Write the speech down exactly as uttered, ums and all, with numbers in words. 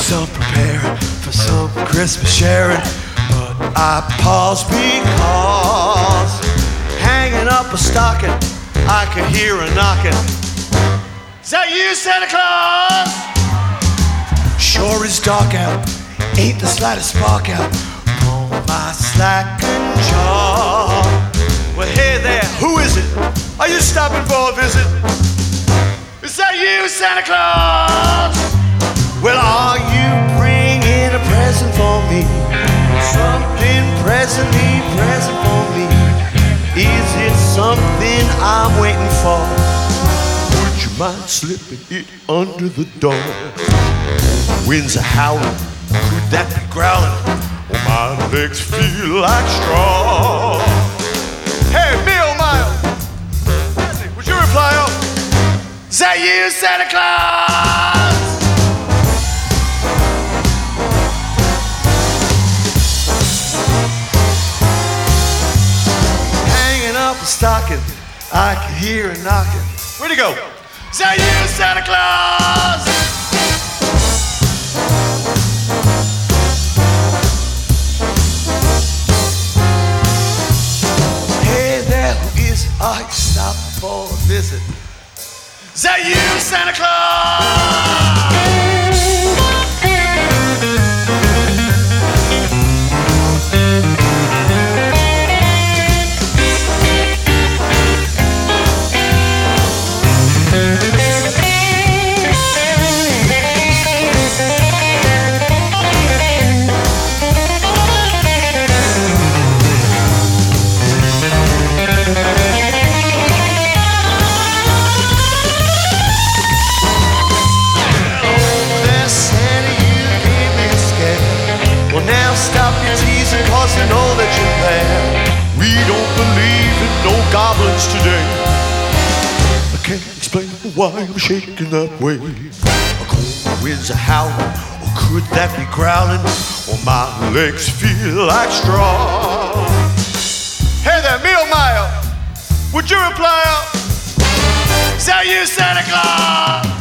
myself preparing for some Christmas sharing, but I pause because hanging up a stocking, I can hear a knocking. Is that you, Santa Claus? Sure is dark out, ain't the slightest spark out on my slacking jaw. Well, hey there, who is it? Are you stopping for a visit? Is that you, Santa Claus? Well, are you bringing a present for me? Something presently present for me? Is it something I'm waiting for? Would you mind slipping it under the door? Winds are howling, could that be growling? Oh, my legs feel like straw. Hey, me oh my, would you reply, oh? Is that you, Santa Claus? Hanging up a stocking, I can hear a knocking. Where'd he go? Is that you, Santa Claus? Hey there, who is it? Are you stopping for a visit? Is that you, Santa Claus? Stop your teasing, cause I know that you're there. We don't believe in no goblins today. I can't explain why I'm shaking that way. A cold winds are howling, or could that be growling? Or my legs feel like straw. Hey there, me oh my, would you reply? Is that you, Santa Claus?